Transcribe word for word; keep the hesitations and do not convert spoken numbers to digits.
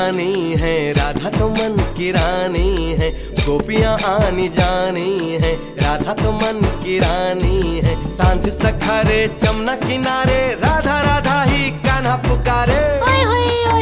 रानी है, राधा तो मन की रानी है, गोपियां आनी जानी है, राधा तो मन की रानी है। सांझ सखारे जमुना किनारे, राधा राधा ही कान्हा पुकारे। ओए होए